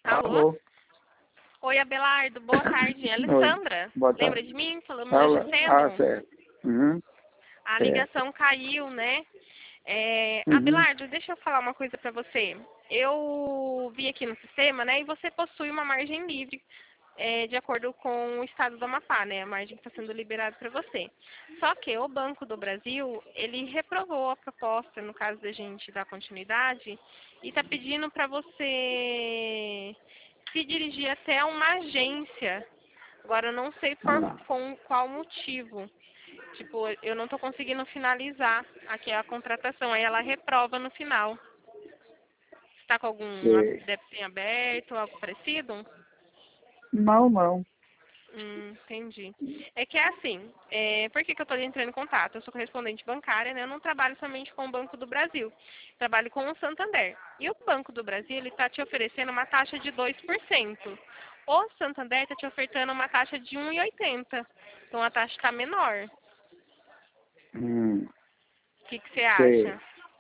Alô? Alô? Oi, Abelardo. Boa tarde. É Oi, Alessandra. boa Lembra tarde. de mim? Falamos Fala. hoje cedo? Certo. Uhum, A certo. ligação caiu, né? Uhum. Abelardo, deixa eu falar uma coisa pra você. Eu vi aqui no sistema, né? E você possui uma margem livre, de acordo com o estado do Amapá, né? A margem que está sendo liberada para você. Só que o Banco do Brasil, ele reprovou a proposta, no caso da gente dar continuidade, e está pedindo para você se dirigir até uma agência. Agora, eu não sei Ah, com qual motivo. Tipo, eu não estou conseguindo finalizar aqui a contratação. Aí ela reprova no final. Você está com algum sei. débito em aberto, algo parecido? Não, não. Entendi. É que é assim, por que eu estou entrando em contato? Eu sou correspondente bancária, né? Eu não trabalho somente com o Banco do Brasil. Trabalho com o Santander. E o Banco do Brasil, ele está te oferecendo uma taxa de 2%. O Santander está te ofertando uma taxa de 1,80. Então a taxa está menor. Hum, O que você sei. acha?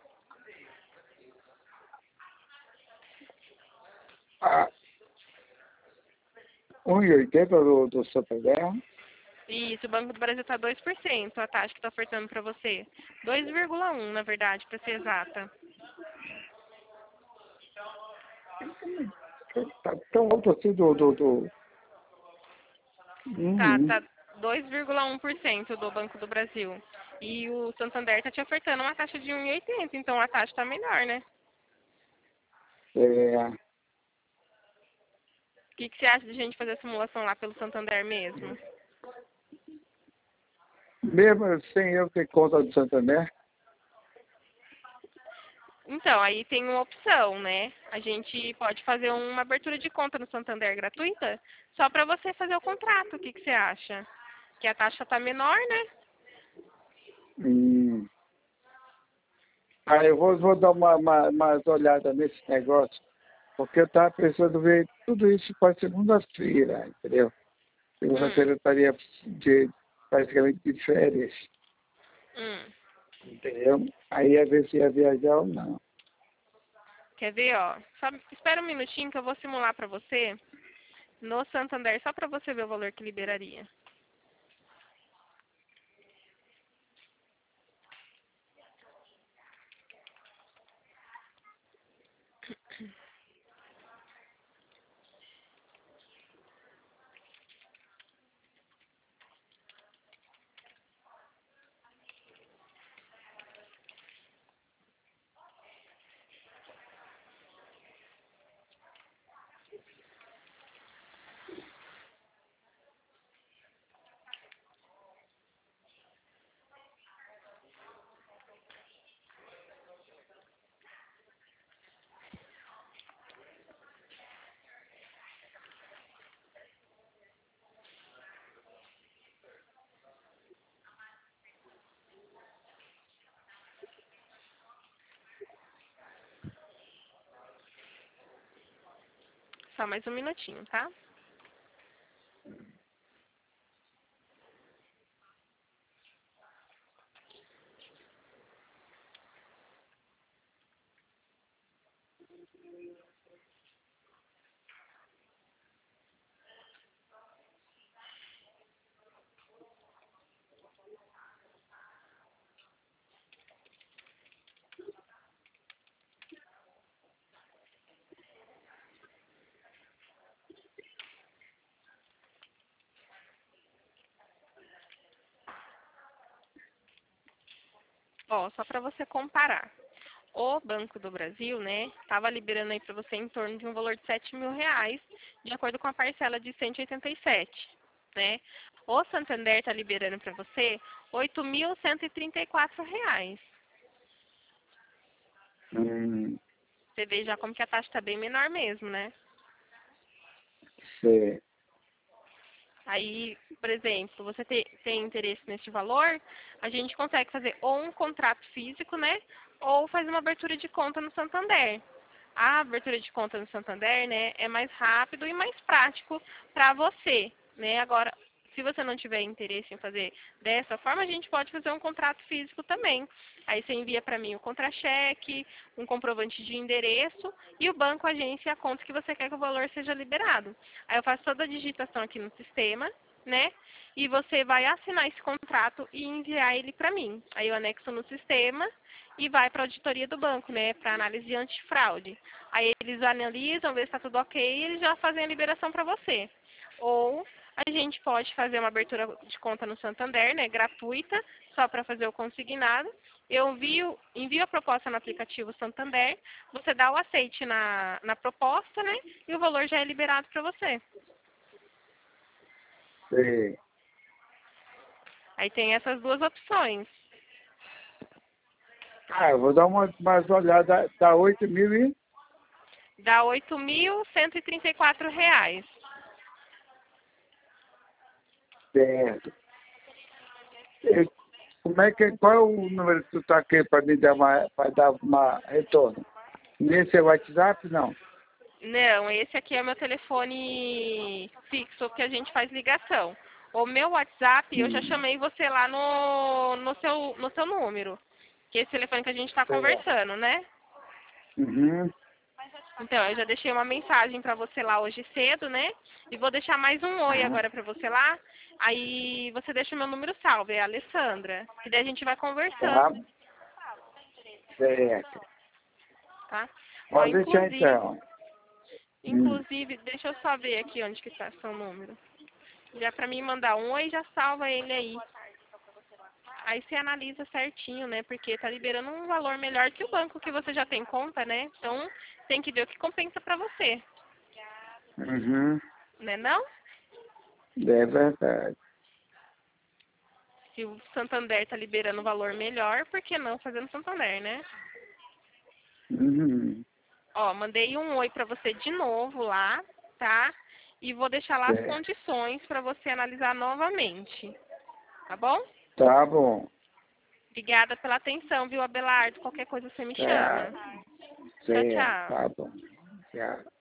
Ah, 1,80 do Santander? Isso, o Banco do Brasil está 2%, a taxa que está ofertando para você. 2,1, na verdade, para ser exata. Tá tão alto assim do... Uhum. Tá 2,1% do Banco do Brasil. E o Santander tá te ofertando uma taxa de 1,80, então a taxa tá melhor, né? É, O que você acha de a gente fazer a simulação lá pelo Santander mesmo? mesmo sem eu ter conta do Santander? Então, aí tem uma opção, né? A gente pode fazer uma abertura de conta no Santander gratuita, só para você fazer o contrato. O que você acha? Que a taxa tá menor, né? Hum. Ah, eu vou dar uma olhada nesse negócio, porque eu estava pensando ver tudo isso para segunda-feira, entendeu? Hum, Segunda-feira eu estaria praticamente de férias, hum. entendeu? Aí ia ver se ia viajar ou não. Quer ver, ó? Só espera um minutinho que eu vou simular para você no Santander, só para você ver o valor que liberaria. Só mais um minutinho, tá? Ó, só para você comparar. O Banco do Brasil, né, estava liberando aí para você em torno de um valor de R$ 7.000, de acordo com a parcela de 187, né? O Santander está liberando para você R$ 8.134. Hum, Você vê já como que a taxa está bem menor mesmo, né? sei. Aí, por exemplo, você tem interesse nesse valor, a gente consegue fazer ou um contrato físico, né? Ou faz uma abertura de conta no Santander. A abertura de conta no Santander, né, é mais rápido e mais prático para você, né? Agora, Se você não tiver interesse em fazer dessa forma, a gente pode fazer um contrato físico também. Aí você envia para mim o contra-cheque, um comprovante de endereço e o banco, a agência e a conta que você quer que o valor seja liberado. Aí eu faço toda a digitação aqui no sistema, né? E você vai assinar esse contrato e enviar ele para mim. Aí eu anexo no sistema e vai para a auditoria do banco, né? Para análise antifraude. Aí eles analisam, vê se está tudo ok e eles já fazem a liberação para você. Ou a gente pode fazer uma abertura de conta no Santander, né? Gratuita, só para fazer o consignado. Eu envio a proposta no aplicativo Santander, você dá o aceite na proposta, né? E o valor já é liberado para você. Sei. Aí tem essas duas opções. Eu vou dar mais olhada, dá 8 mil e... Dá R$ 8.134. Certo. Qual é o número que tu tá aqui para me dar para dar uma retorno? Nesse é o WhatsApp, não? Não, esse aqui é meu telefone fixo que a gente faz ligação. O meu WhatsApp, eu já chamei você lá no seu número. Que é esse telefone que a gente está conversando, né? Uhum. Então, eu já deixei uma mensagem para você lá hoje cedo, né? E vou deixar mais um oi agora para você lá. Aí você deixa o meu número salvo, é a Alessandra. E daí a gente vai Tá. conversando, Certo. tá? Ó, Pode deixar então. inclusive, deixa eu só ver aqui onde que está seu número. Já para mim mandar um oi, já salva ele aí. Aí você analisa certinho, né? Porque tá liberando um valor melhor que o banco que você já tem conta, né? Então, tem que ver o que compensa para você, Uhum. né não? É verdade. Se o Santander tá liberando um valor melhor, por que não fazer no Santander, né? Uhum. Ó, mandei um oi para você de novo lá, tá? E vou deixar lá as Certo. condições para você analisar novamente, tá bom? Tá bom. Obrigada pela atenção, viu, Abelardo? Qualquer coisa você me Tá. chama. Tchau, Certo. tchau. Tá bom. Tchau.